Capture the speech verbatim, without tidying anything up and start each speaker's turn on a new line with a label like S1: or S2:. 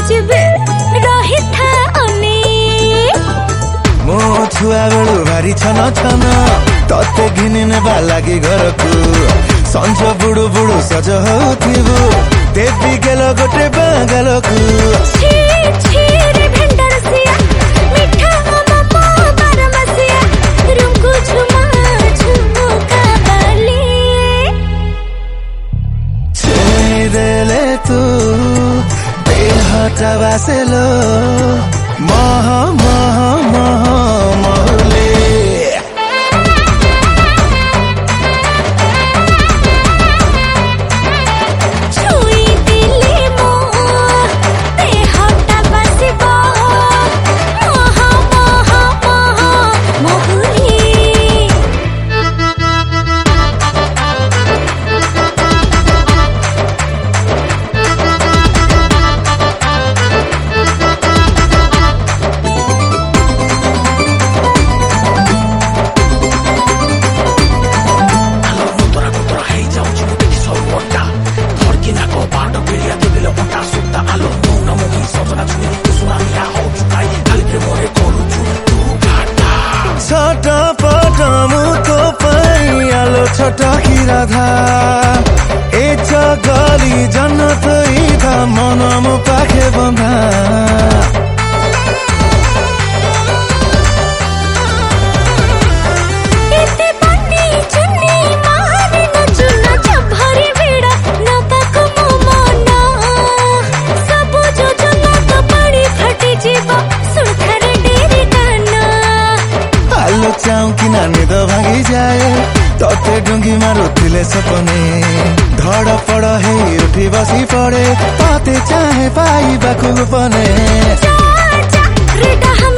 S1: जेबे रही था अने
S2: मो छुआ बेलु भारी छन छन तते घिनि नेबा लागि घरकु संज बुडु बुडु सज होथिबु देवी गेल गोटे बांगलकु
S1: छी छी रे भेंडरसिया मिठा ममो बारमसिया रुमको झुमा झुमुका बाली
S2: छेई देले तू बेहटा बासेलो मह मह मह महले छटकी राधा ए गली जन्नत इधा मनम पाखे बंधा
S1: एते बन्नी चुन्नी मारे नचुना छभरी बेड़ा न पाको मोमना सब जोजना तो बड़ी फटी जीवा सुरखरे डेरी काना
S2: आलो चाऊ कि नानी तो भागी जाए तते डुंगी मारुथिले सपने धड़ पड़ हे उठी बसी पड़े तते चाहे पाइबाकु पने
S1: जा जा रे